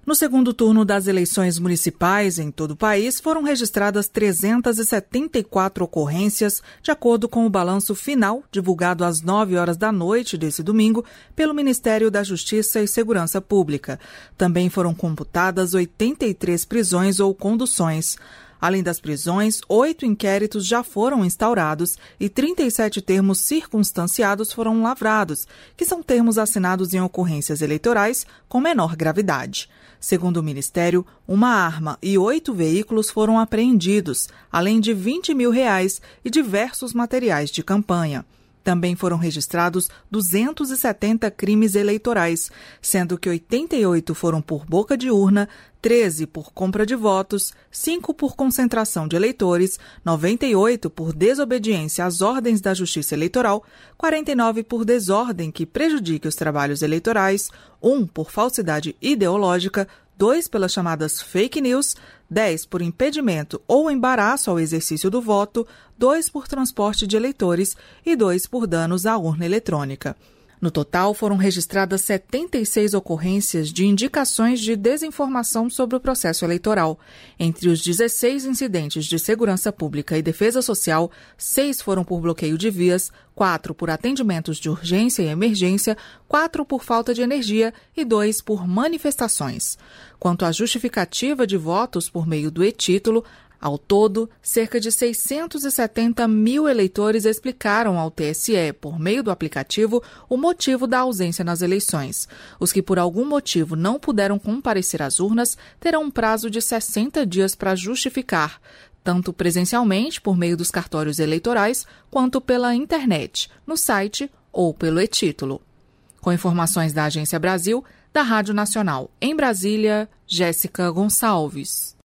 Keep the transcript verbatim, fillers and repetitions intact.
No segundo turno das eleições municipais em todo o país, foram registradas trezentas e setenta e quatro ocorrências, de acordo com o balanço final, divulgado às nove horas da noite desse domingo pelo Ministério da Justiça e Segurança Pública. Também foram computadas oitenta e três prisões ou conduções. Além das prisões, oito inquéritos já foram instaurados e trinta e sete termos circunstanciados foram lavrados, que são termos assinados em ocorrências eleitorais com menor gravidade. Segundo o Ministério, uma arma e oito veículos foram apreendidos, além de vinte mil reais e diversos materiais de campanha. Também foram registrados duzentos e setenta crimes eleitorais, sendo que oitenta e oito foram por boca de urna, treze por compra de votos, cinco por concentração de eleitores, noventa e oito por desobediência às ordens da Justiça Eleitoral, quarenta e nove por desordem que prejudique os trabalhos eleitorais, um por falsidade ideológica, dois pelas chamadas fake news, dez por impedimento ou embaraço ao exercício do voto, dois por transporte de eleitores e dois por danos à urna eletrônica. No total, foram registradas setenta e seis ocorrências de indicações de desinformação sobre o processo eleitoral. Entre os dezesseis incidentes de segurança pública e defesa social, seis foram por bloqueio de vias, quatro por atendimentos de urgência e emergência, quatro por falta de energia e dois por manifestações. Quanto à justificativa de votos por meio do e-título, ao todo, cerca de seiscentos e setenta mil eleitores explicaram ao T S E, por meio do aplicativo, o motivo da ausência nas eleições. Os que por algum motivo não puderam comparecer às urnas terão um prazo de sessenta dias para justificar, tanto presencialmente, por meio dos cartórios eleitorais, quanto pela internet, no site ou pelo e-título. Com informações da Agência Brasil, da Rádio Nacional em Brasília, Jéssica Gonçalves.